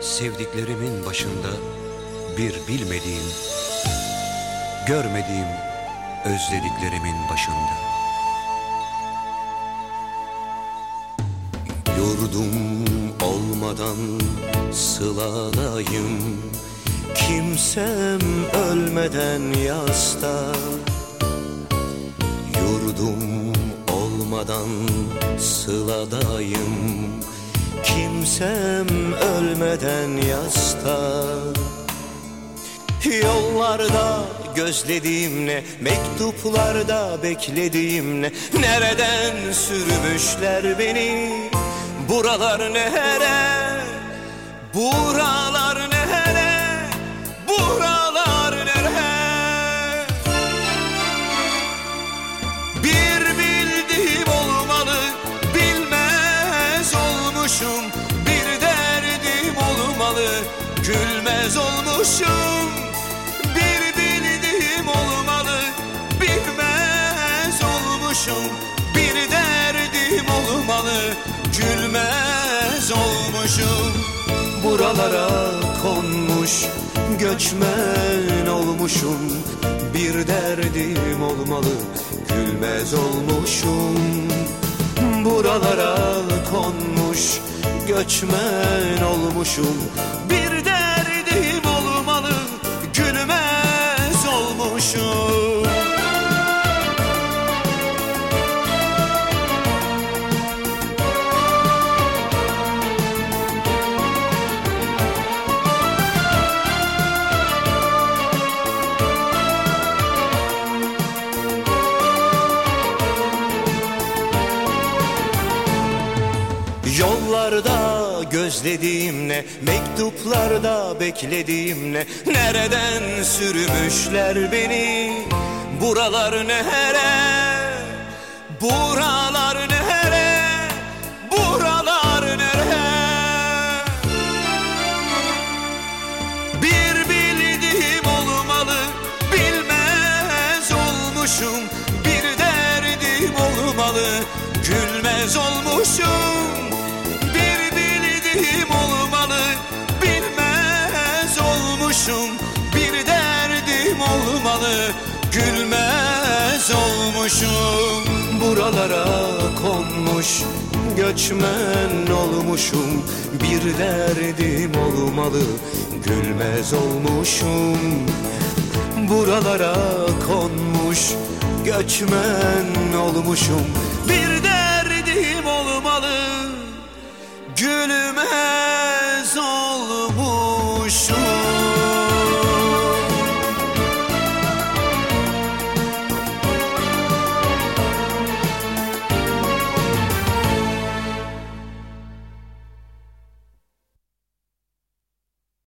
Sevdiklerimin başında bir bilmediğim, görmediğim özlediklerimin başında. Yurdum olmadan sıladayım, kimsem ölmeden yasta. Yurdum olmadan sıladayım, kimsem ölmeden yasta. Yollarda gözlediğim ne, mektuplarda beklediğim ne, nereden sürmüşler beni? Buralar nere? Buralar nere? Buralar nere? Bir bildiğim olmalı, bilmez olmuşum. Bir derdim olmalı, gülmez olmuşum. Bir bildiğim olmalı, bilmez olmuşum. Bir derdim olmalı, gülmez olmuşum. Buralara konmuş, göçmen olmuşum. Bir derdim olmalı, gülmez olmuşum. Buralara konmuş, göçmen olmuşum. Bir derdim olmalı, gülmez olmuşum. Yollarda gözlediğim ne, mektuplarda beklediğim ne, nereden sürmüşler beni? Buralar nere? Buralar nere? Buralar nere? Bir bildiğim olmalı, bilmez olmuşum. Bir derdim olmalı, gülmez olmuşum. Olmalı, bilmez olmuşum. Bir derdim olmalı, gülmez olmuşum. Buralara konmuş, göçmen olmuşum. Bir derdim olmalı, gülmez olmuşum. Buralara konmuş, göçmen olmuşum. Bir derdim olmalı, gülmez